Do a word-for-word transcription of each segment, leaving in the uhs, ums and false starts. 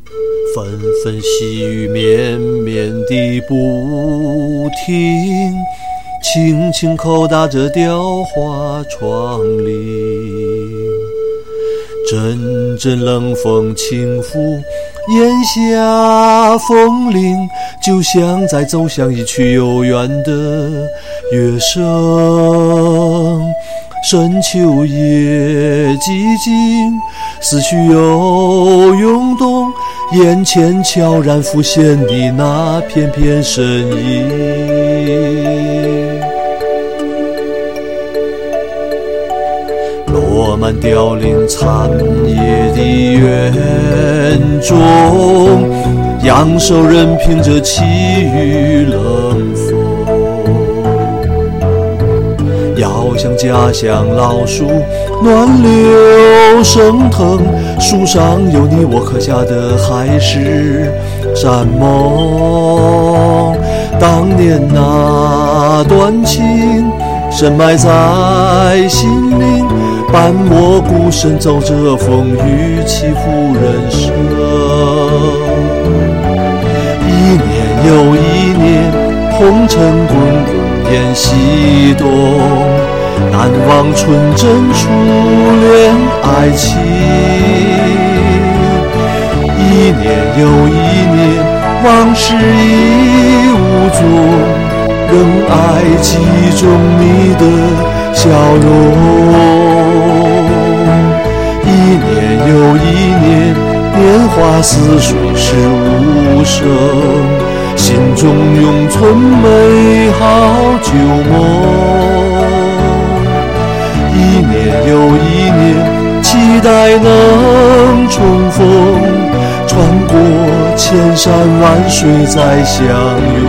纷纷细雨绵绵地不停，轻轻叩打着雕花窗棂。阵阵冷风轻拂檐下风铃，就像在走向一曲悠远的乐声。深秋夜寂静，思绪又涌动，眼前悄然浮现的那片片身影。落满凋零残叶的园中，杨守任凭着凄雨冷风，遥想家乡老树暖柳生藤，树上有你我刻下的海誓山盟。当年那段情深埋在心灵，伴我孤身走着风雨起伏人生。一年又一年，红尘滚滚烟西东，难忘纯真初恋爱情。一年又一年，往事已无踪，仍爱记中你的笑容。一年又一年，年华似水时无声，心中永存美好旧梦。一年又一年，期待能重逢，穿过千山万水再相拥。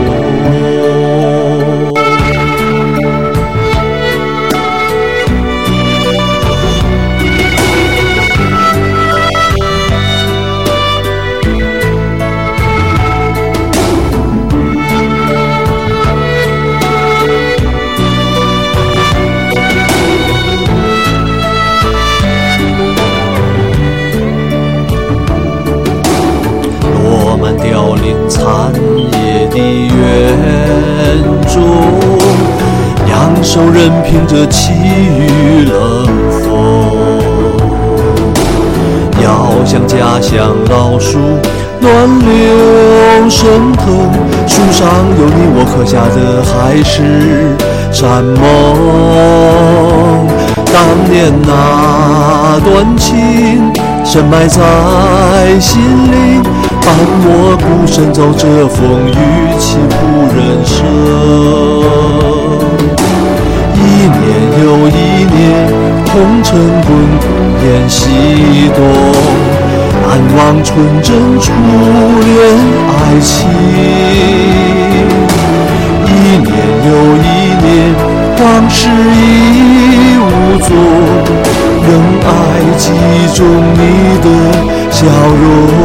凋零残叶的园中，杨守任凭着凄雨冷风，遥想家乡老树暖柳生藤，树上有你我刻下的海誓山盟。当年那段情深埋在心里，伴我孤身走着风雨起伏人生。一年又一年，红尘滚滚烟西东，难忘纯真初恋爱情。一年又一年，往事已无踪，仍爱记中你的笑容。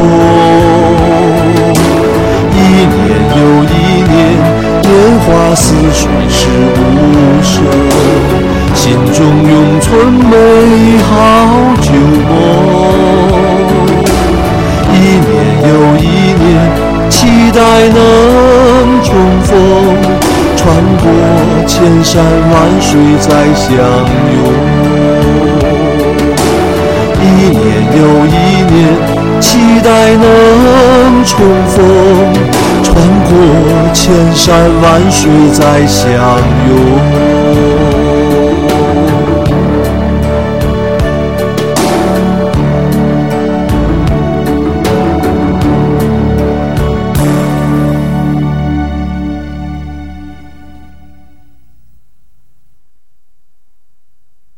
一年又一年，年华似水时无声，心中永存美好旧梦。一年又一年，期待能重逢，穿过千山万水再相拥。一年又一年，期待能重逢，穿过千山万水再相拥。